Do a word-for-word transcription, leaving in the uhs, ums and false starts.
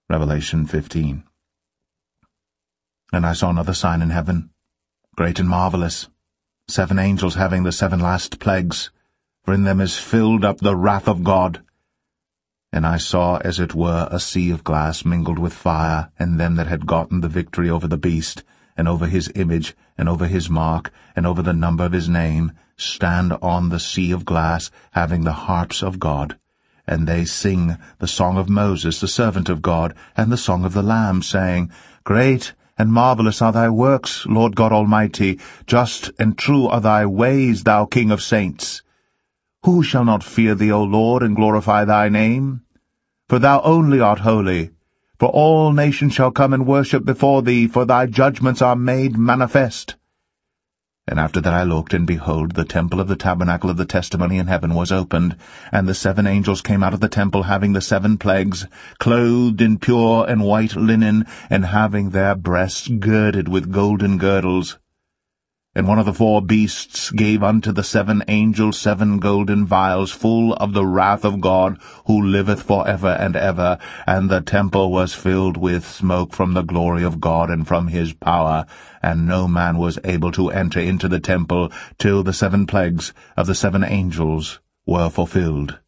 Revelation fifteen. And I saw another sign in heaven, great and marvelous, seven angels having the seven last plagues, for in them is filled up the wrath of God. And I saw as it were a sea of glass mingled with fire, and them that had gotten the victory over the beast, and over his image, and over his mark, and over the number of his name, stand on the sea of glass, having the harps of God. And they sing the song of Moses, the servant of God, and the song of the Lamb, saying, Great and marvelous are thy works, Lord God Almighty, just and true are thy ways, thou King of saints. Who shall not fear thee, O Lord, and glorify thy name? For thou only art holy. For all nations shall come and worship before thee, for thy judgments are made manifest. And after that I looked, and behold, the temple of the tabernacle of the testimony in heaven was opened, and the seven angels came out of the temple, having the seven plagues, clothed in pure and white linen, and having their breasts girded with golden girdles. And one of the four beasts gave unto the seven angels seven golden vials full of the wrath of God, who liveth for ever and ever. And the temple was filled with smoke from the glory of God and from his power, and no man was able to enter into the temple till the seven plagues of the seven angels were fulfilled.